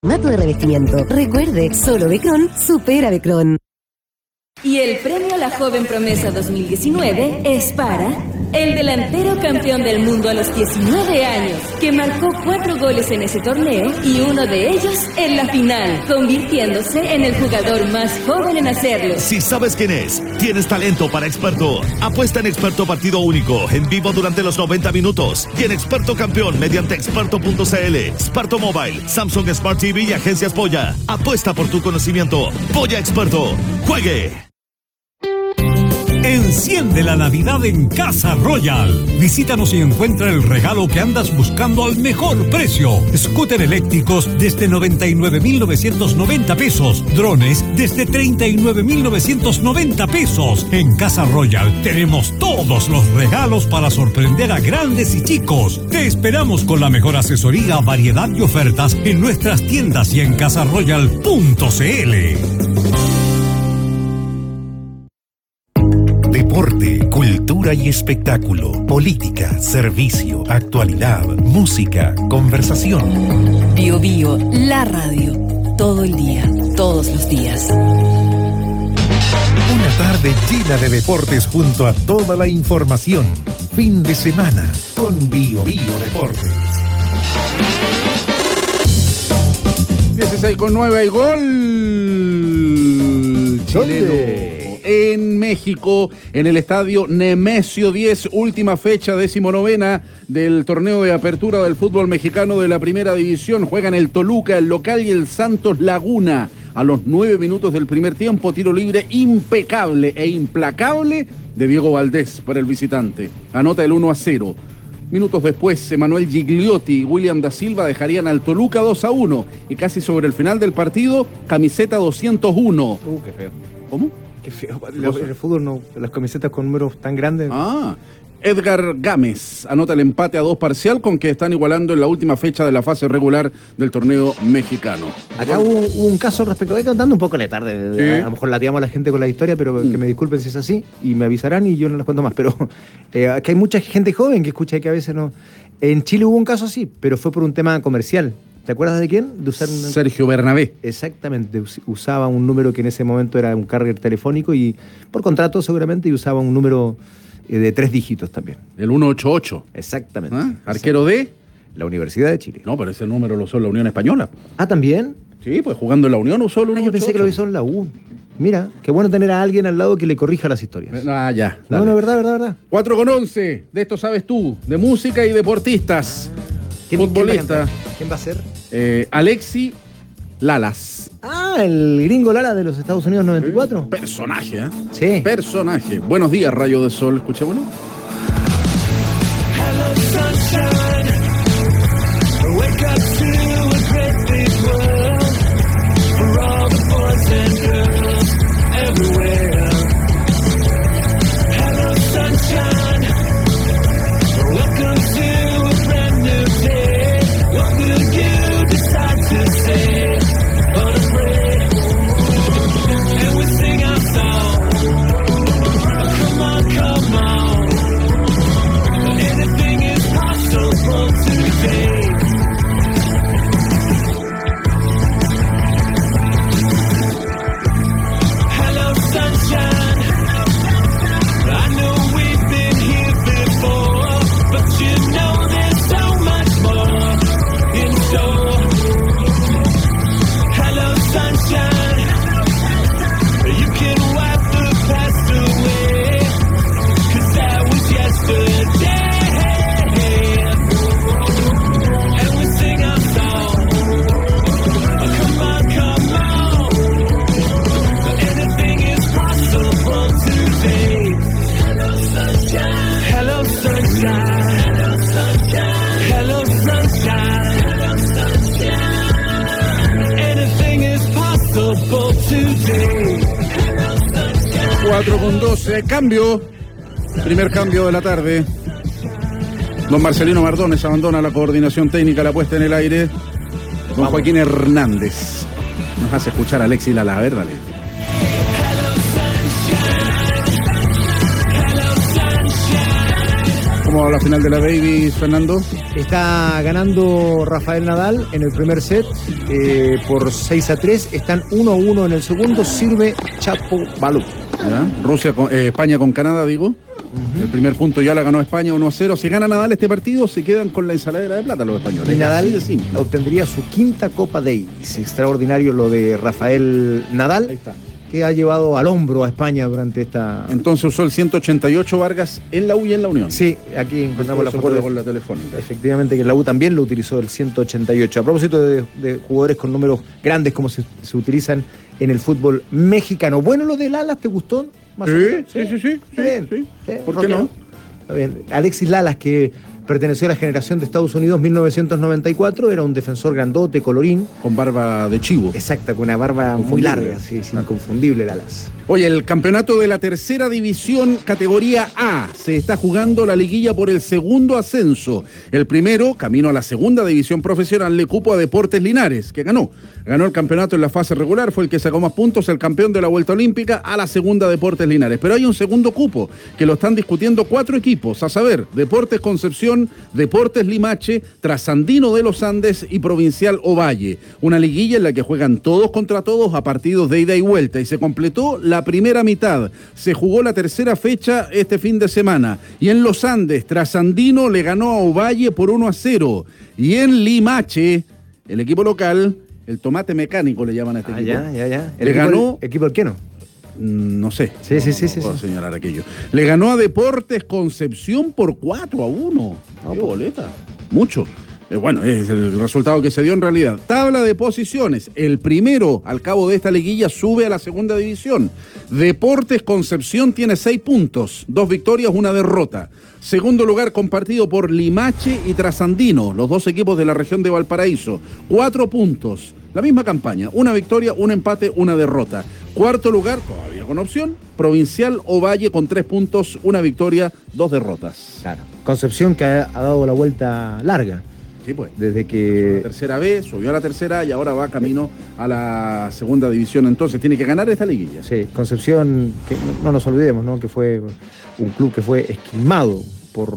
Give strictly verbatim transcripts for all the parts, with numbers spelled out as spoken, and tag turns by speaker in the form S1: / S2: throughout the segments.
S1: Mato de revestimiento. Recuerde, solo Becron supera Becron.
S2: Y el premio a la Joven Promesa dos mil diecinueve es para el delantero campeón del mundo a los diecinueve años, que marcó cuatro goles en ese torneo y uno de ellos en la final, convirtiéndose en el jugador más joven en hacerlo.
S3: Si sabes quién es, tienes talento para Experto. Apuesta en Experto Partido Único, en vivo durante los noventa minutos. Y en Experto Campeón mediante experto punto c l, Experto Mobile, Samsung Smart T V y Agencias Polla. Apuesta por tu conocimiento. Polla Experto. ¡Juegue!
S4: Enciende la Navidad en Casa Royal. Visítanos y encuentra el regalo que andas buscando al mejor precio. Scooter eléctricos desde noventa y nueve mil novecientos noventa pesos. Drones desde treinta y nueve mil novecientos noventa pesos. En Casa Royal tenemos todos los regalos para sorprender a grandes y chicos. Te esperamos con la mejor asesoría, variedad y ofertas en nuestras tiendas y en casa royal punto c l.
S5: Deporte, cultura y espectáculo, política, servicio, actualidad, música, conversación.
S6: Bio Bio, la radio, todo el día, todos los días.
S5: Una tarde llena de deportes junto a toda la información. Fin de semana con Bio Bio Deportes.
S7: dieciséis con nueve hay gol chileno en México, en el estadio Nemesio diez, última fecha, decimonovena del torneo de apertura del fútbol mexicano de la primera división. Juegan el Toluca, el local, y el Santos Laguna. A los nueve minutos del primer tiempo, tiro libre impecable e implacable de Diego Valdés para el visitante. Anota el uno a cero. Minutos después, Emanuel Gigliotti y William da Silva dejarían al Toluca dos a uno. Y casi sobre el final del partido, camiseta doscientos uno.
S8: Uh, qué feo.
S7: ¿Cómo?
S8: Qué feo. En el fútbol no, las camisetas con números tan grandes.
S7: Ah, Edgar Gámez anota el empate a dos parcial con que están igualando en la última fecha de la fase regular del torneo mexicano.
S8: Acá hubo, hubo un caso respecto, voy contando un poco la tarde,
S7: ¿Sí?
S8: A, a lo mejor lateamos a la gente con la historia, pero mm. que me disculpen si es así y me avisarán y yo no les cuento más, pero eh, aquí hay mucha gente joven que escucha y que a veces no. En Chile hubo un caso así, pero fue por un tema comercial. ¿Te acuerdas de quién? De usar un...
S7: Sergio Bernabé.
S8: Exactamente, usaba un número que en ese momento era un carrier telefónico y por contrato seguramente, y usaba un número eh, de tres dígitos también.
S7: El ciento ochenta y ocho.
S8: Exactamente.
S7: ¿Ah? ¿Arquero de?
S8: La Universidad de Chile.
S7: No, pero ese número lo usó la Unión Española.
S8: Ah, ¿también?
S7: Sí, pues jugando en la Unión usó el ciento ochenta y ocho.
S8: Ah, yo pensé que lo hizo en la U. Mira, qué bueno tener a alguien al lado que le corrija las historias.
S7: Ah, ya.
S8: No, dale. no, verdad, verdad, verdad.
S7: cuatro con once, de esto sabes tú, de música y deportistas.
S8: ¿Quién,
S7: Futbolista.
S8: ¿quién va, ¿Quién va a ser?
S7: Eh, Alexi Lalas.
S8: Ah, el gringo Lara de los Estados Unidos noventa y cuatro.
S7: Personaje, ¿eh?
S8: Sí.
S7: Personaje. Buenos días, Rayo de Sol. Escuchémoslo.
S9: Hello, sunshine. Wake up to a great big world for all the boys and girls everywhere. Hello, sunshine. Welcome to a brand new day. What will you decide to say? Unafraid. And we sing our song. Come on, come on. Anything is possible today. Hello, sunshine. I know we've been here before, but you know there's so much more in store. Hello, sunshine. You can wipe the past away, 'cause that was yesterday. And we sing our song. Come on, come on. Anything is possible today. Hello, sunshine. Hello, sunshine. Hello, sunshine. Hello, sunshine. Hello, sunshine. Anything is possible today. Hello, sunshine.
S7: cuatro con doce. Cambio. Primer cambio de la tarde. Don Marcelino Mardones abandona la coordinación técnica, la puesta en el aire. Don Vamos. Joaquín Hernández nos hace escuchar a Alexi Lala. A ver, dale. ¿Cómo va la final de la Davis, Fernando?
S8: Está ganando Rafael Nadal en el primer set eh, por seis a tres. Están uno a uno en el segundo. Sirve Chapo Balú.
S7: ¿Ya? Rusia con, eh, España con Canadá, digo. Uh-huh. El primer punto ya la ganó España uno a cero. Si gana Nadal este partido, se quedan con la ensaladera de plata los españoles.
S8: Y Nadal obtendría su quinta Copa Davis. Extraordinario lo de Rafael Nadal. Ahí está. Que ha llevado al hombro a España durante esta...
S7: Entonces usó el ciento ochenta y ocho Vargas en la U y en la Unión.
S8: Sí, aquí encontramos la foto de...
S7: con la telefónica.
S8: Efectivamente, que en la U también lo utilizó el ciento ochenta y ocho. A propósito de, de jugadores con números grandes como se, se utilizan en el fútbol mexicano. Bueno, lo del Lalas, ¿te gustó?
S7: Más sí, sí, sí, sí, sí,
S8: bien.
S7: sí.
S8: Sí.
S7: ¿Por qué no?
S8: Está bien. Alexis Lalas, que perteneció a la generación de Estados Unidos mil novecientos noventa y cuatro, era un defensor grandote, colorín.
S7: Con barba de chivo.
S8: Exacta, con una barba muy larga, sí, es inconfundible Lalas.
S7: Oye, el campeonato de la tercera división, categoría A, se está jugando la liguilla por el segundo ascenso. El primero, camino a la segunda división profesional, le cupo a Deportes Linares, que ganó. Ganó el campeonato en la fase regular, fue el que sacó más puntos, el campeón de la Vuelta Olímpica, a la segunda Deportes Linares. Pero hay un segundo cupo, que lo están discutiendo cuatro equipos, a saber, Deportes Concepción, Deportes Limache, Trasandino de los Andes y Provincial Ovalle. Una liguilla en la que juegan todos contra todos a partidos de ida y vuelta, y se completó la primera mitad. Se jugó la tercera fecha este fin de semana, y en los Andes, Trasandino le ganó a Ovalle por uno a cero, y en Limache, el equipo local, el tomate mecánico le llaman a este
S8: ah,
S7: equipo.
S8: Ya, ya, ya.
S7: Le ganó...
S8: El, ¿Equipo del qué no?
S7: No sé.
S8: Sí,
S7: no,
S8: sí,
S7: no,
S8: sí,
S7: no
S8: sí.
S7: puedo
S8: sí.
S7: señalar aquello. Le ganó a Deportes Concepción por cuatro a uno. ¡Qué boleta! Mucho. Eh, bueno, es el resultado que se dio en realidad. Tabla de posiciones. El primero, al cabo de esta liguilla, sube a la segunda división. Deportes Concepción tiene seis puntos. Dos victorias, una derrota. Segundo lugar compartido por Limache y Trasandino, los dos equipos de la región de Valparaíso. Cuatro puntos. La misma campaña. Una victoria, un empate, una derrota. Cuarto lugar, todavía con opción, Provincial Ovalle con tres puntos, una victoria, dos derrotas.
S8: Claro. Concepción que ha, ha dado la vuelta larga.
S7: Sí, pues.
S8: Desde que...
S7: La tercera B, subió a la tercera y ahora va camino a la segunda división. Entonces tiene que ganar esta liguilla.
S8: Sí, Concepción, que no, no nos olvidemos, ¿no? Que fue un club que fue esquilmado por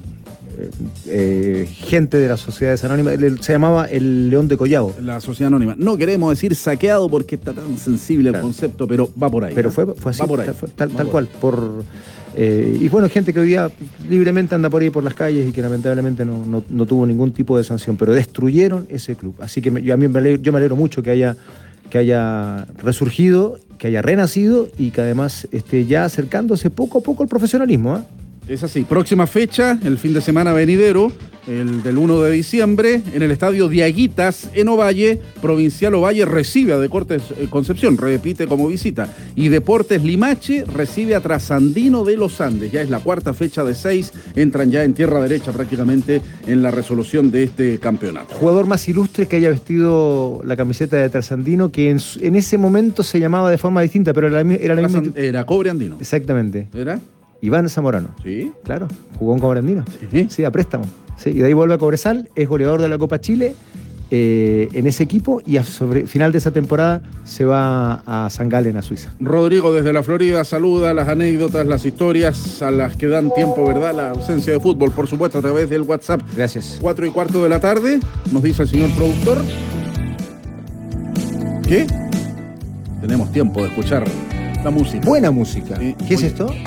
S8: eh, eh, gente de las sociedades anónimas. Se llamaba el León de Collao.
S7: La sociedad anónima. No queremos decir saqueado porque está tan sensible claro. el concepto, pero va por ahí.
S8: Pero fue, fue así,
S7: va por ahí.
S8: tal, tal, tal cual. Por... Eh, y bueno, gente que hoy día libremente anda por ahí por las calles y que lamentablemente no, no, no tuvo ningún tipo de sanción, pero destruyeron ese club. Así que me, yo, a mí me alegro, yo me alegro mucho que haya, que haya resurgido, que haya renacido y que además esté ya acercándose poco a poco al profesionalismo, ¿eh?
S7: Es así. Próxima fecha, el fin de semana venidero, el del uno de diciembre, en el estadio Diaguitas, en Ovalle. Provincial Ovalle recibe a Deportes Concepción, repite como visita. Y Deportes Limache recibe a Trasandino de los Andes. Ya es la cuarta fecha de seis, entran ya en tierra derecha prácticamente en la resolución de este campeonato.
S8: Jugador más ilustre que haya vestido la camiseta de Trasandino, que en, en ese momento se llamaba de forma distinta, pero era la, era la misma...
S7: Era Cobre Andino.
S8: Exactamente.
S7: ¿Era?
S8: Iván Zamorano.
S7: Sí.
S8: Claro, jugó en Cobre Andino.
S7: Sí.
S8: Sí, a préstamo. Sí, y de ahí vuelve a Cobresal, es goleador de la Copa Chile eh, en ese equipo y a sobre final de esa temporada se va a San Galen, a Suiza.
S7: Rodrigo desde la Florida saluda las anécdotas, las historias a las que dan tiempo, ¿verdad? La ausencia de fútbol, por supuesto, a través del WhatsApp.
S8: Gracias.
S7: Cuatro y cuarto de la tarde, nos dice el señor productor. ¿Qué? Tenemos tiempo de escuchar la música.
S8: Buena música.
S7: Sí.
S8: ¿Qué es
S7: Oye.
S8: esto?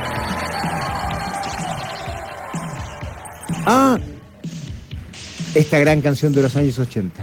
S8: Ah, esta gran canción de los años ochenta.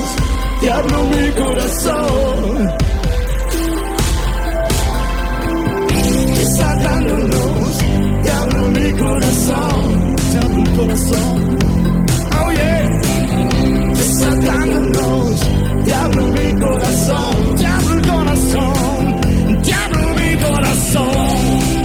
S9: te abro mi corazón. Desatándonos, te abro mi corazón, te abro el corazón. Oh yeah. Desatándonos, te abro mi corazón, te abro el corazón, te abro mi corazón.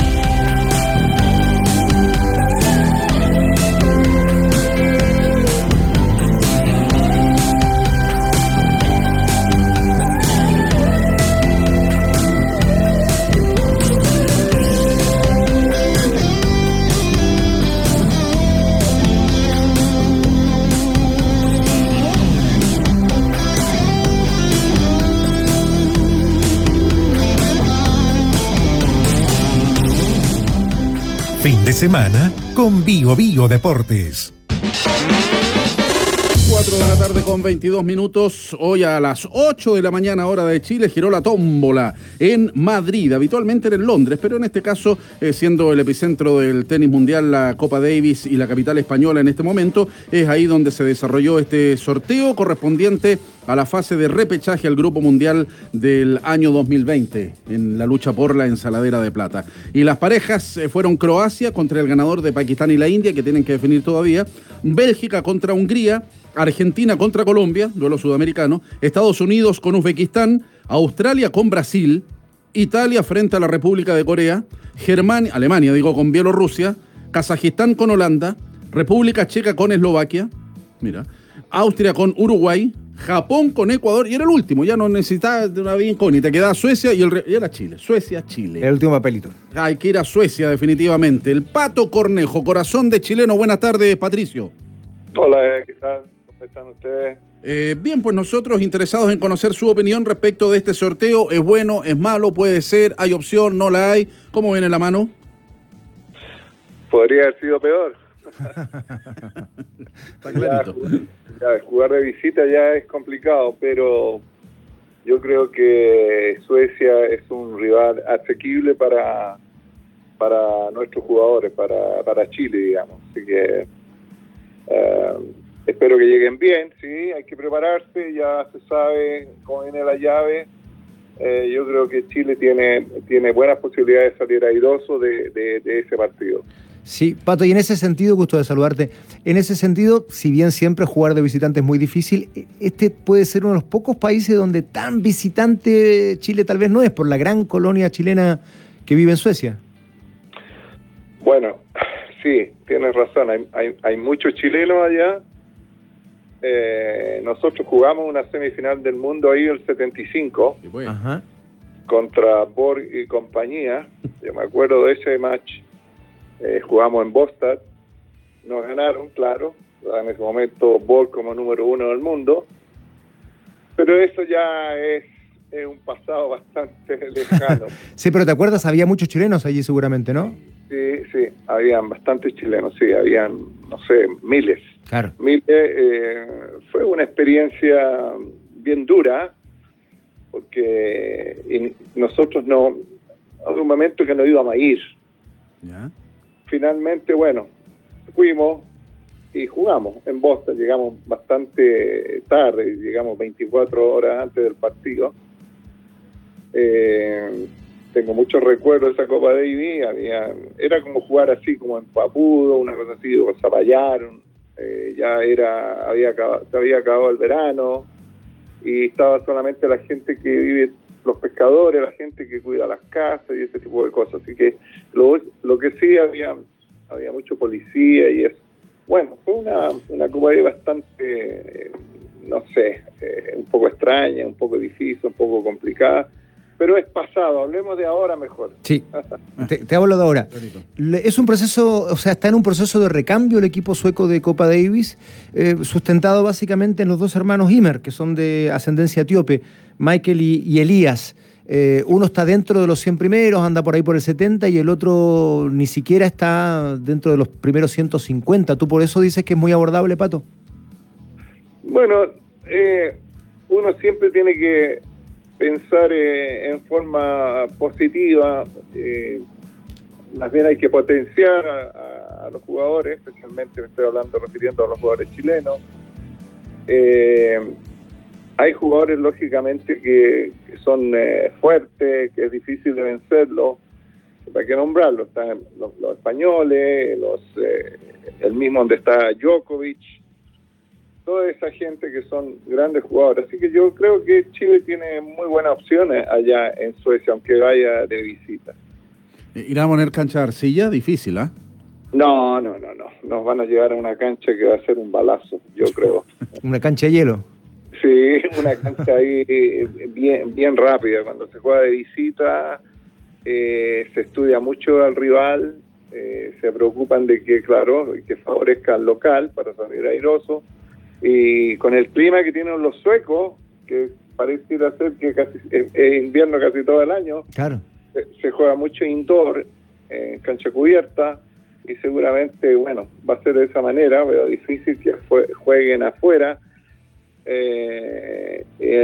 S5: Fin de semana con Bio Bio Deportes.
S7: cuatro de la tarde con veintidós minutos. Hoy a las ocho de la mañana hora de Chile giró la tómbola en Madrid. Habitualmente era en Londres, pero en este caso, eh, siendo el epicentro del tenis mundial, la Copa Davis y la capital española en este momento, es ahí donde se desarrolló este sorteo correspondiente a la fase de repechaje al Grupo Mundial del año dos mil veinte, en la lucha por la ensaladera de plata. Y las parejas eh, fueron Croacia contra el ganador de Pakistán y la India, que tienen que definir todavía, Bélgica contra Hungría, Argentina contra Colombia, duelo sudamericano, Estados Unidos con Uzbekistán, Australia con Brasil, Italia frente a la República de Corea, Germania, Alemania digo, con Bielorrusia, Kazajistán con Holanda, República Checa con Eslovaquia, mira, Austria con Uruguay, Japón con Ecuador, y era el último, ya no necesitaba de una vía incógnita, quedaba Suecia y, el re... y era Chile, Suecia, Chile.
S8: El último papelito.
S7: Hay que ir a Suecia definitivamente. El Pato Cornejo, corazón de chileno, buenas tardes, Patricio.
S10: Hola, ¿qué tal? ¿Cómo están ustedes?
S7: Eh, bien, pues nosotros interesados en conocer su opinión respecto de este sorteo. ¿Es bueno, es malo, puede ser, hay opción, no la hay? ¿Cómo viene la mano?
S10: Podría haber sido peor.
S7: Está clarito.
S10: Ya, ya, jugar de visita ya es complicado, pero yo creo que Suecia es un rival asequible para, para nuestros jugadores, para, para Chile, digamos. Así que Uh, espero que lleguen bien, sí, hay que prepararse, ya se sabe cómo viene la llave. Eh, yo creo que Chile tiene, tiene buenas posibilidades de salir airoso de, de, de ese partido.
S8: Sí, Pato, y en ese sentido, gusto de saludarte, en ese sentido, si bien siempre jugar de visitante es muy difícil, este puede ser uno de los pocos países donde tan visitante Chile tal vez no es, por la gran colonia chilena que vive en Suecia.
S10: Bueno, sí, tienes razón, hay, hay, hay muchos chilenos allá. Eh, nosotros jugamos una semifinal del mundo ahí el setenta y cinco,
S8: Ajá.
S10: contra Borg y compañía. Yo me acuerdo de ese match. Eh, jugamos en Bostad, nos ganaron, claro, en ese momento Borg como número uno del mundo, pero eso ya es, es un pasado bastante lejano.
S8: Sí, pero ¿te acuerdas? Había muchos chilenos allí seguramente, ¿no?
S10: Sí, sí, habían bastantes chilenos, sí, habían, no sé, miles.
S8: Claro.
S10: Miles, eh, fue una experiencia bien dura, porque y nosotros no, había un momento que no íbamos a ir.
S7: ¿Ya?
S10: Finalmente, bueno, fuimos y jugamos en Boston, llegamos bastante tarde, llegamos veinticuatro horas antes del partido. Eh, tengo muchos recuerdos de esa Copa Davis, había, era como jugar así, como en Papudo, una cosa así, o Zapallar, eh, ya era, había acabado, se había acabado el verano, y estaba solamente la gente que vive, los pescadores, la gente que cuida las casas y ese tipo de cosas. Así que lo, lo que sí había había mucho policía y eso. Bueno, fue una, una Copa Davis bastante, eh, no sé, eh, un poco extraña, un poco difícil, un poco complicada, pero es pasado, hablemos de ahora mejor.
S8: Sí, te, te hablo de ahora. Le- Es un proceso, o sea, está en un proceso de recambio el equipo sueco de Copa Davis, eh, sustentado básicamente en los dos hermanos Ymer, que son de ascendencia etíope, Michael y, y Elías. Eh, uno está dentro de los cien primeros, anda por ahí por el setenta, y el otro ni siquiera está dentro de los primeros ciento cincuenta. ¿Tú por eso dices que es muy abordable, Pato?
S10: Bueno, eh, uno siempre tiene que pensar eh, en forma positiva, eh, más bien hay que potenciar a, a, a los jugadores, especialmente me estoy hablando, refiriendo a los jugadores chilenos. Eh, hay jugadores lógicamente que, que son eh, fuertes, que es difícil de vencerlos. ¿Para qué nombrarlo? Están los, los españoles, los eh, el mismo donde está Djokovic, toda esa gente que son grandes jugadores. Así que yo creo que Chile tiene muy buenas opciones allá en Suecia, aunque vaya de visita.
S7: ¿Irá a poner cancha de arcilla? Difícil, ¿ah? ¿eh?
S10: No, no, no, no. Nos van a llevar a una cancha que va a ser un balazo, yo creo.
S8: ¿Una cancha de hielo?
S10: Sí, una cancha ahí bien, bien rápida. Cuando se juega de visita, eh, se estudia mucho al rival, eh, se preocupan de que, claro, que favorezca al local para salir airoso. Y con el clima que tienen los suecos, que pareciera ser que casi es, es invierno casi todo el año,
S8: claro,
S10: se, se juega mucho indoor, en cancha cubierta, y seguramente, bueno, va a ser de esa manera, pero difícil que fue, jueguen afuera. Eh, eh,